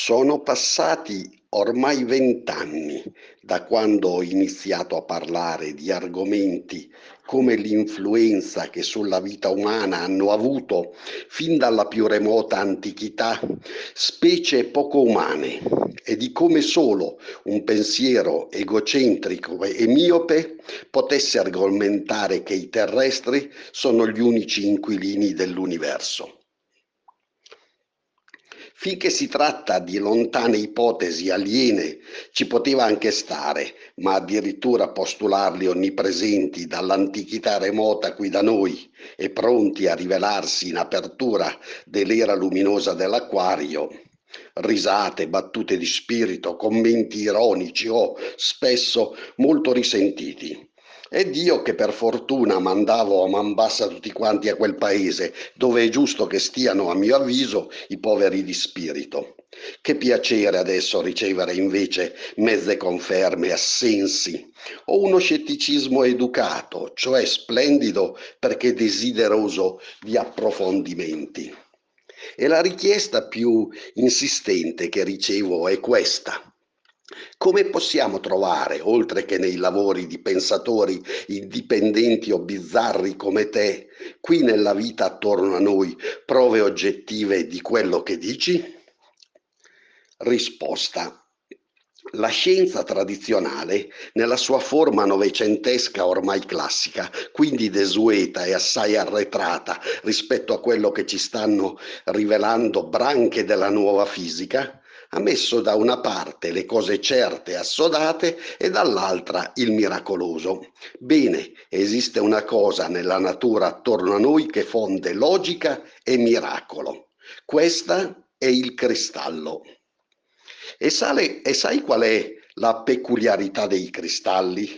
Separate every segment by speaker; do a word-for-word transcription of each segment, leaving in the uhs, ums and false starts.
Speaker 1: Sono passati ormai venti anni da quando ho iniziato a parlare di argomenti come l'influenza che sulla vita umana hanno avuto fin dalla più remota antichità specie poco umane e di come solo un pensiero egocentrico e miope potesse argomentare che i terrestri sono gli unici inquilini dell'universo. Finché si tratta di lontane ipotesi aliene ci poteva anche stare, ma addirittura postularli onnipresenti dall'antichità remota qui da noi e pronti a rivelarsi in apertura dell'era luminosa dell'Aquario, risate, battute di spirito, commenti ironici o spesso molto risentiti. E Dio che per fortuna mandavo a man bassa tutti quanti a quel paese, dove è giusto che stiano, a mio avviso, i poveri di spirito. Che piacere adesso ricevere invece mezze conferme, assensi, o uno scetticismo educato, cioè splendido perché desideroso di approfondimenti. E la richiesta più insistente che ricevo è questa: come possiamo trovare, oltre che nei lavori di pensatori indipendenti o bizzarri come te, qui nella vita attorno a noi, prove oggettive di quello che dici? Risposta: la scienza tradizionale, nella sua forma novecentesca ormai classica, quindi desueta e assai arretrata rispetto a quello che ci stanno rivelando branche della nuova fisica, ha messo da una parte le cose certe e assodate e dall'altra il miracoloso. Bene, esiste una cosa nella natura attorno a noi che fonde logica e miracolo. Questa è il cristallo. E, sale, e sai qual è la peculiarità dei cristalli?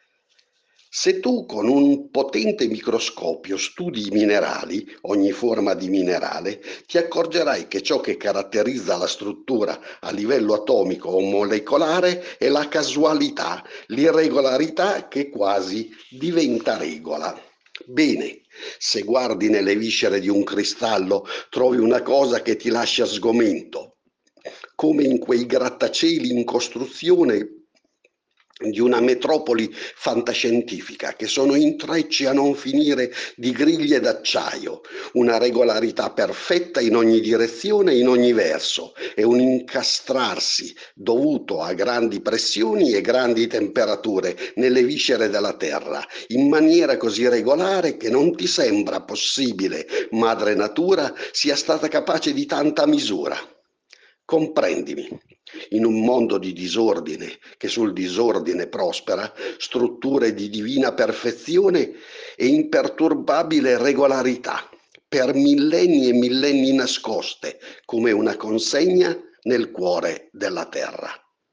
Speaker 1: Se tu con un potente microscopio studi i minerali, ogni forma di minerale, ti accorgerai che ciò che caratterizza la struttura a livello atomico o molecolare è la casualità, l'irregolarità che quasi diventa regola. Bene, se guardi nelle viscere di un cristallo trovi una cosa che ti lascia sgomento, come in quei grattacieli in costruzione di una metropoli fantascientifica, che sono intrecci a non finire di griglie d'acciaio, una regolarità perfetta in ogni direzione e in ogni verso, e un incastrarsi dovuto a grandi pressioni e grandi temperature nelle viscere della Terra, in maniera così regolare che non ti sembra possibile madre natura sia stata capace di tanta misura. Comprendimi, in un mondo di disordine che sul disordine prospera, strutture di divina perfezione e imperturbabile regolarità, per millenni e millenni nascoste, come una consegna nel cuore della terra.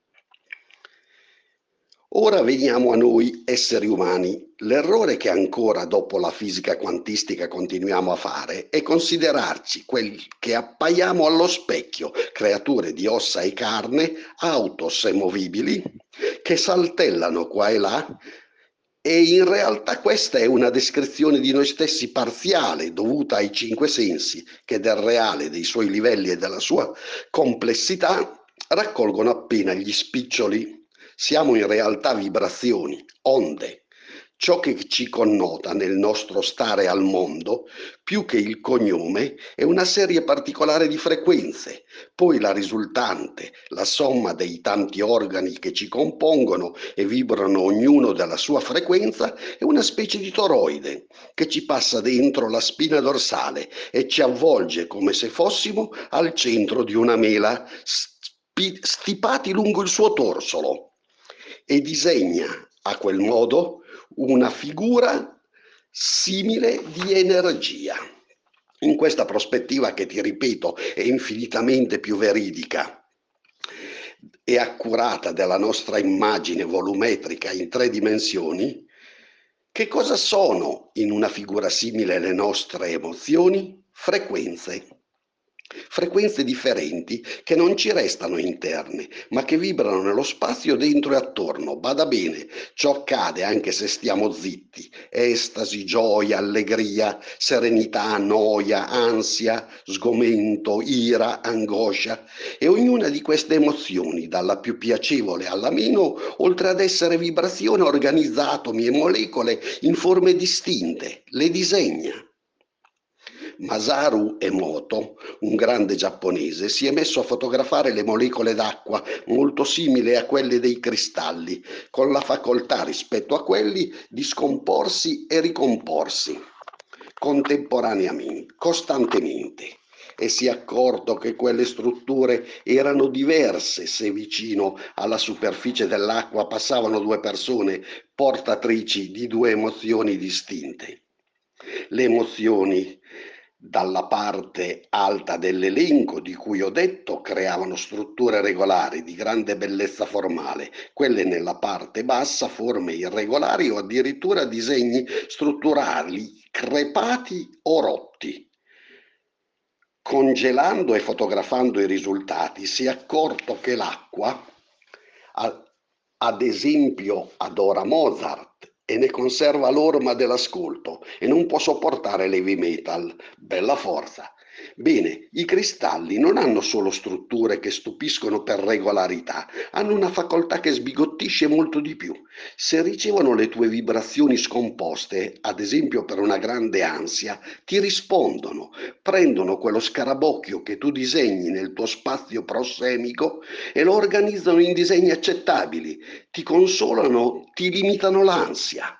Speaker 1: Ora veniamo a noi esseri umani. L'errore che ancora dopo la fisica quantistica continuiamo a fare è considerarci quelli che appaiamo allo specchio, creature di ossa e carne, autos e movibili, che saltellano qua e là, e in realtà questa è una descrizione di noi stessi parziale, dovuta ai cinque sensi, che del reale, dei suoi livelli e della sua complessità raccolgono appena gli spiccioli. Siamo in realtà vibrazioni, onde. Ciò che ci connota nel nostro stare al mondo, più che il cognome, è una serie particolare di frequenze, poi la risultante, la somma dei tanti organi che ci compongono e vibrano ognuno della sua frequenza, è una specie di toroide che ci passa dentro la spina dorsale e ci avvolge come se fossimo al centro di una mela, stipati lungo il suo torsolo, e disegna a quel modo una figura simile di energia. In questa prospettiva, che ti ripeto è infinitamente più veridica e accurata della nostra immagine volumetrica in tre dimensioni, che cosa sono in una figura simile le nostre emozioni? Frequenze. Frequenze differenti che non ci restano interne, ma che vibrano nello spazio dentro e attorno. Bada bene, ciò accade anche se stiamo zitti. Estasi, gioia, allegria, serenità, noia, ansia, sgomento, ira, angoscia. E ognuna di queste emozioni, dalla più piacevole alla meno, oltre ad essere vibrazione, organizza atomi e molecole in forme distinte, le disegna. Masaru Emoto, un grande giapponese, si è messo a fotografare le molecole d'acqua molto simili a quelle dei cristalli, con la facoltà rispetto a quelli di scomporsi e ricomporsi contemporaneamente, costantemente, e si è accorto che quelle strutture erano diverse se vicino alla superficie dell'acqua passavano due persone portatrici di due emozioni distinte. Le emozioni dalla parte alta dell'elenco di cui ho detto creavano strutture regolari di grande bellezza formale, quelle nella parte bassa forme irregolari o addirittura disegni strutturali crepati o rotti. Congelando e fotografando i risultati si è accorto che l'acqua, ad esempio, adora Mozart e ne conserva l'orma dell'ascolto e non può sopportare l'heavy metal. Bella forza! Bene, i cristalli non hanno solo strutture che stupiscono per regolarità, hanno una facoltà che sbigottisce molto di più. Se ricevono le tue vibrazioni scomposte, ad esempio per una grande ansia, ti rispondono, prendono quello scarabocchio che tu disegni nel tuo spazio prossemico e lo organizzano in disegni accettabili, ti consolano, ti limitano l'ansia.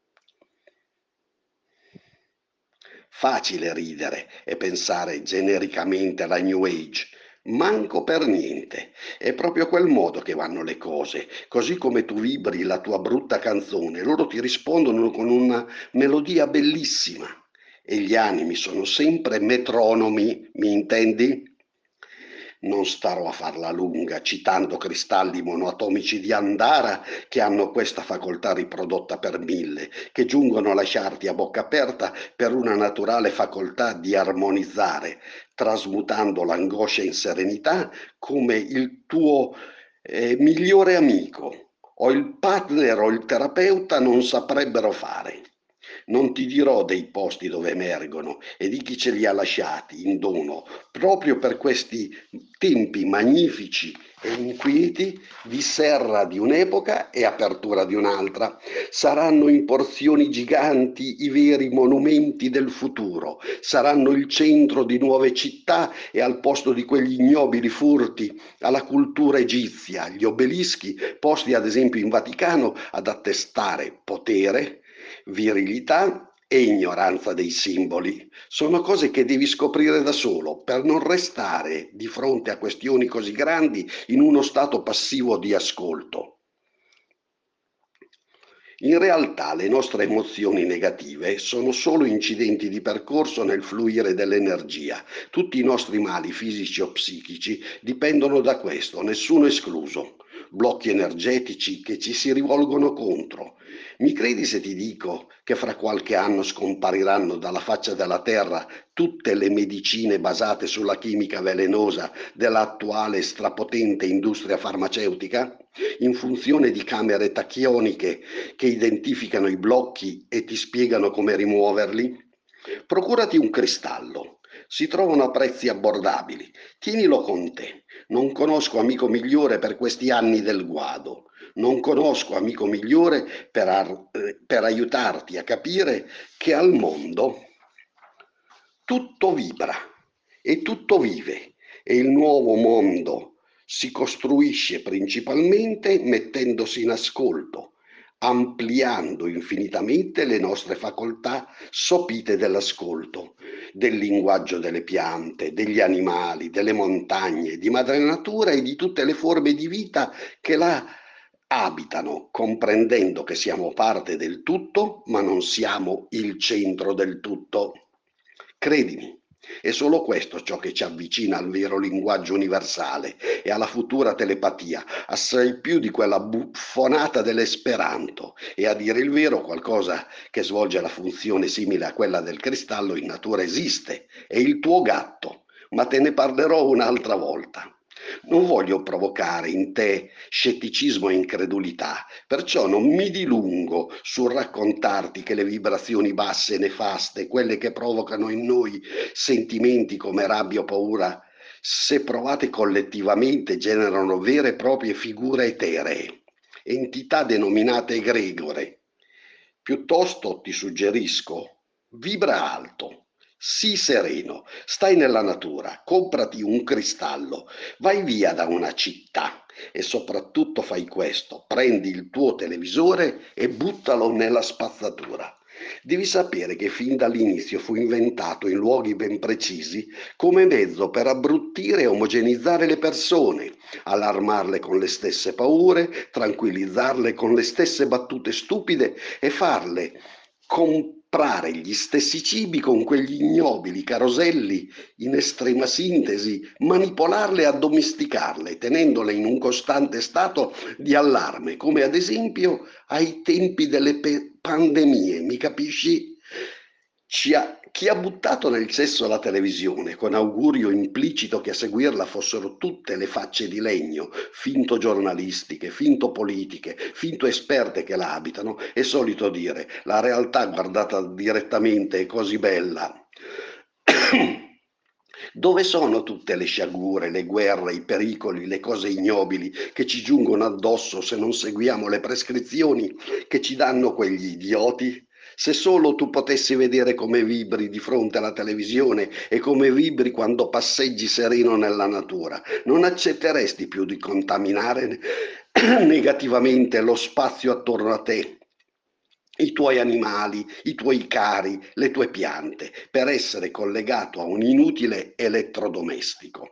Speaker 1: Facile ridere e pensare genericamente alla New Age, manco per niente. È proprio quel modo che vanno le cose. Così come tu vibri la tua brutta canzone, loro ti rispondono con una melodia bellissima. E gli animi sono sempre metronomi, mi intendi? Non starò a farla lunga citando cristalli monoatomici di Andara che hanno questa facoltà riprodotta per mille, che giungono a lasciarti a bocca aperta per una naturale facoltà di armonizzare, trasmutando l'angoscia in serenità come il tuo eh, migliore amico o il partner o il terapeuta non saprebbero fare. Non ti dirò dei posti dove emergono e di chi ce li ha lasciati in dono, proprio per questi tempi magnifici e inquieti di serra di un'epoca e apertura di un'altra. Saranno in porzioni giganti i veri monumenti del futuro, saranno il centro di nuove città e al posto di quegli ignobili furti alla cultura egizia, gli obelischi posti ad esempio in Vaticano ad attestare potere, virilità e ignoranza dei simboli. Sono cose che devi scoprire da solo per non restare di fronte a questioni così grandi in uno stato passivo di ascolto. In realtà le nostre emozioni negative sono solo incidenti di percorso nel fluire dell'energia. Tutti i nostri mali fisici o psichici dipendono da questo, nessuno escluso. Blocchi energetici che ci si rivolgono contro. Mi credi se ti dico che fra qualche anno scompariranno dalla faccia della terra tutte le medicine basate sulla chimica velenosa dell'attuale strapotente industria farmaceutica, in funzione di camere tachioniche che identificano i blocchi e ti spiegano come rimuoverli? Procurati un cristallo. Si trovano a prezzi abbordabili. Tienilo con te. Non conosco amico migliore per questi anni del guado. Non conosco amico migliore per, ar- per aiutarti a capire che al mondo tutto vibra e tutto vive e il nuovo mondo si costruisce principalmente mettendosi in ascolto, ampliando infinitamente le nostre facoltà sopite dell'ascolto, del linguaggio delle piante, degli animali, delle montagne, di madre natura e di tutte le forme di vita che la abitano, comprendendo che siamo parte del tutto, ma non siamo il centro del tutto. Credimi, è solo questo ciò che ci avvicina al vero linguaggio universale e alla futura telepatia, assai più di quella buffonata dell'esperanto e, a dire il vero, qualcosa che svolge la funzione simile a quella del cristallo in natura esiste, è il tuo gatto. ma te ne parlerò un'altra volta. Non voglio provocare in te scetticismo e incredulità, perciò non mi dilungo sul raccontarti che le vibrazioni basse e nefaste, quelle che provocano in noi sentimenti come rabbia o paura, se provate collettivamente generano vere e proprie figure eteree, entità denominate egregore. Piuttosto ti suggerisco, vibra alto, sii sereno, stai nella natura, comprati un cristallo, vai via da una città e soprattutto fai questo, prendi il tuo televisore e buttalo nella spazzatura. Devi sapere che fin dall'inizio fu inventato in luoghi ben precisi come mezzo per abbruttire e omogenizzare le persone, allarmarle con le stesse paure, tranquillizzarle con le stesse battute stupide e farle comprare gli stessi cibi con quegli ignobili caroselli, in estrema sintesi, manipolarle e addomesticarle, tenendole in un costante stato di allarme, come ad esempio ai tempi delle pandemie, mi capisci? Ci ha, chi ha buttato nel cesso la televisione con augurio implicito che a seguirla fossero tutte le facce di legno, finto giornalistiche, finto politiche, finto esperte che la abitano, è solito dire la realtà guardata direttamente è così bella. Dove sono tutte le sciagure, le guerre, i pericoli, le cose ignobili che ci giungono addosso se non seguiamo le prescrizioni che ci danno quegli idioti? Se solo tu potessi vedere come vibri di fronte alla televisione e come vibri quando passeggi sereno nella natura, non accetteresti più di contaminare negativamente lo spazio attorno a te, i tuoi animali, i tuoi cari, le tue piante, per essere collegato a un inutile elettrodomestico.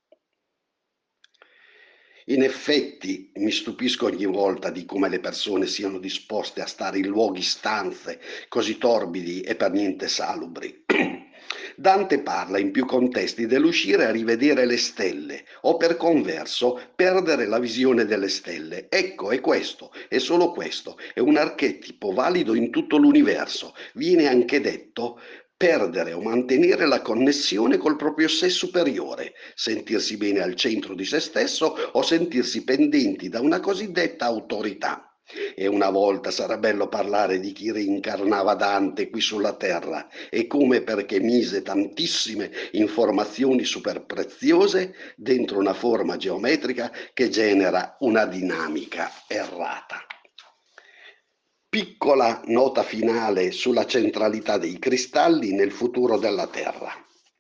Speaker 1: In effetti mi stupisco ogni volta di come le persone siano disposte a stare in luoghi, stanze così torbidi e per niente salubri. Dante parla in più contesti dell'uscire a rivedere le stelle o per converso perdere la visione delle stelle. Ecco, è questo, è solo questo, è un archetipo valido in tutto l'universo. Viene anche detto perdere o mantenere la connessione col proprio sé superiore, sentirsi bene al centro di se stesso o sentirsi pendenti da una cosiddetta autorità. E una volta sarà bello parlare di chi reincarnava Dante qui sulla terra e come perché mise tantissime informazioni super preziose dentro una forma geometrica che genera una dinamica errata. Piccola nota finale sulla centralità dei cristalli nel futuro della Terra.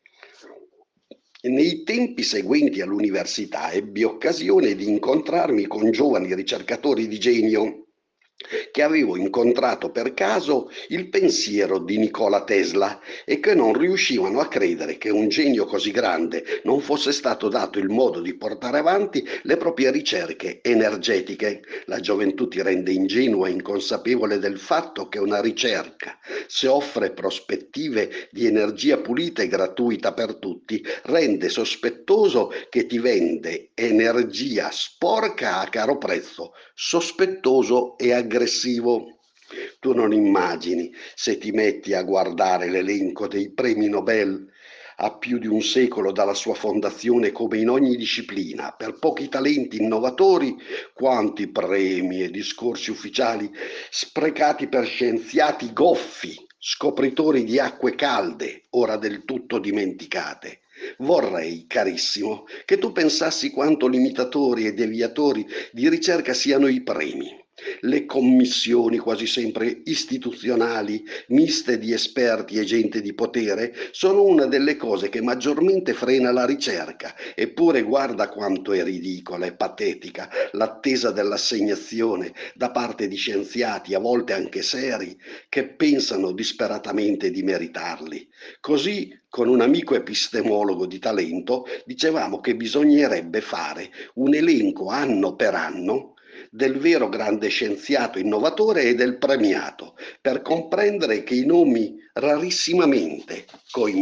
Speaker 1: Nei tempi seguenti all'università ebbi occasione di incontrarmi con giovani ricercatori di genio che avevo incontrato per caso il pensiero di Nikola Tesla e che non riuscivano a credere che un genio così grande non fosse stato dato il modo di portare avanti le proprie ricerche energetiche. La gioventù ti rende ingenuo e inconsapevole del fatto che una ricerca, se offre prospettive di energia pulita e gratuita per tutti, rende sospettoso che ti vende energia sporca a caro prezzo, sospettoso e aggressivo. Tu non immagini, se ti metti a guardare l'elenco dei premi Nobel a più di un secolo dalla sua fondazione, come in ogni disciplina, per pochi talenti innovatori, quanti premi e discorsi ufficiali sprecati per scienziati goffi, scopritori di acque calde, ora del tutto dimenticate. Vorrei, carissimo, che tu pensassi quanto limitatori e deviatori di ricerca siano i premi. Le commissioni, quasi sempre istituzionali, miste di esperti e gente di potere, sono una delle cose che maggiormente frena la ricerca. Eppure guarda quanto è ridicola e patetica l'attesa dell'assegnazione da parte di scienziati, a volte anche seri, che pensano disperatamente di meritarli. Così, con un amico epistemologo di talento, dicevamo che bisognerebbe fare un elenco anno per anno del vero grande scienziato innovatore e del premiato, per comprendere che i nomi rarissimamente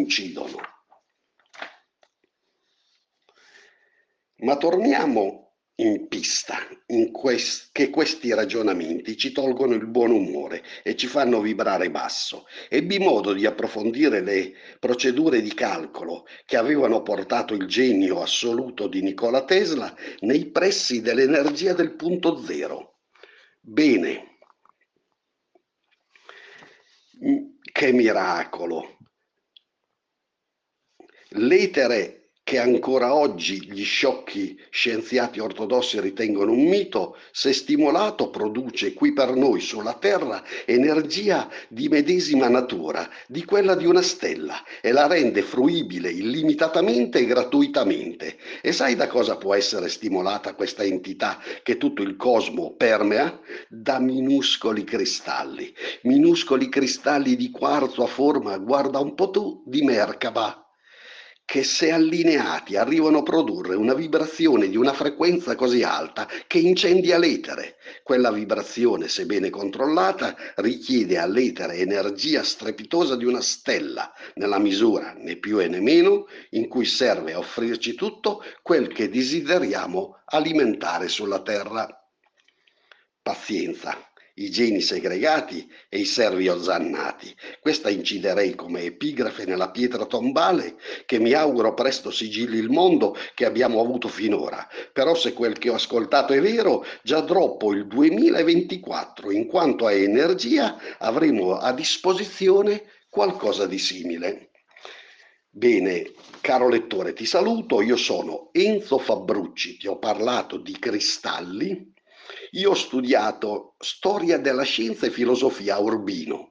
Speaker 1: coincidono. Ma torniamo in pista, in quest che questi ragionamenti ci tolgono il buon umore e ci fanno vibrare basso. Ebbi modo di approfondire le procedure di calcolo che avevano portato il genio assoluto di Nikola Tesla nei pressi dell'energia del punto zero. Bene, che miracolo! L'etere, che ancora oggi gli sciocchi scienziati ortodossi ritengono un mito, se stimolato produce qui per noi sulla Terra energia di medesima natura, di quella di una stella, e la rende fruibile illimitatamente e gratuitamente. E sai da cosa può essere stimolata questa entità che tutto il cosmo permea? Da minuscoli cristalli, minuscoli cristalli di quarzo a forma, guarda un po' tu, di Merkaba, che se allineati arrivano a produrre una vibrazione di una frequenza così alta che incendia l'etere. Quella vibrazione, sebbene controllata, richiede all'etere energia strepitosa di una stella, nella misura, né più e né meno, in cui serve a offrirci tutto quel che desideriamo alimentare sulla Terra. Pazienza, i geni segregati e i servi ozzannati. Questa inciderei come epigrafe nella pietra tombale che mi auguro presto sigilli il mondo che abbiamo avuto finora. Però se quel che ho ascoltato è vero, già troppo il duemilaventiquattro, in quanto a energia, avremo a disposizione qualcosa di simile. Bene, caro lettore, ti saluto. Io sono Enzo Fabbrucci, ti ho parlato di cristalli. Io ho studiato storia della scienza e filosofia a Urbino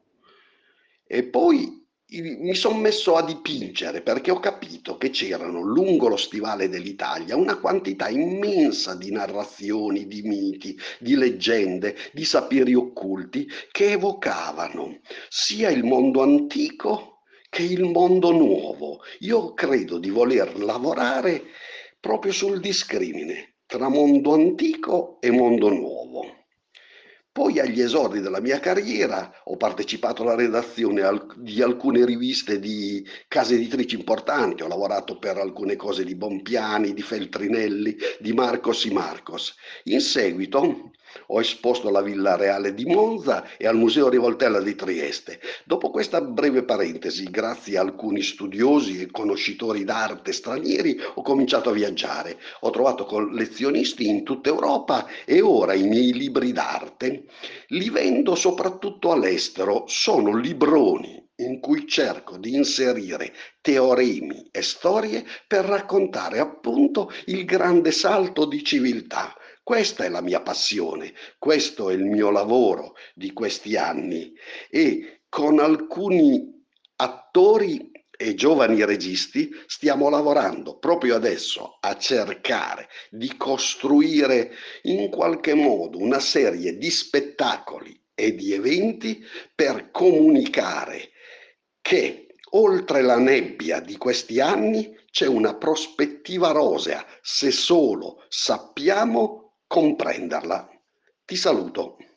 Speaker 1: e poi mi sono messo a dipingere perché ho capito che c'erano lungo lo stivale dell'Italia una quantità immensa di narrazioni, di miti, di leggende, di saperi occulti che evocavano sia il mondo antico che il mondo nuovo. Io credo di voler lavorare proprio sul discrimine tra mondo antico e mondo nuovo. Poi agli esordi della mia carriera ho partecipato alla redazione di alcune riviste di case editrici importanti, ho lavorato per alcune cose di Bompiani, di Feltrinelli, di Marcos y Marcos. In seguito ho esposto alla Villa Reale di Monza e al Museo Rivoltella di Trieste. Dopo questa breve parentesi, grazie a alcuni studiosi e conoscitori d'arte stranieri, ho cominciato a viaggiare. Ho trovato collezionisti in tutta Europa e ora i miei libri d'arte li vendo soprattutto all'estero. Sono libroni in cui cerco di inserire teoremi e storie per raccontare appunto il grande salto di civiltà. Questa è la mia passione, questo è il mio lavoro di questi anni e con alcuni attori e giovani registi stiamo lavorando proprio adesso a cercare di costruire in qualche modo una serie di spettacoli e di eventi per comunicare che oltre la nebbia di questi anni c'è una prospettiva rosea, se solo sappiamo comprenderla. Ti saluto.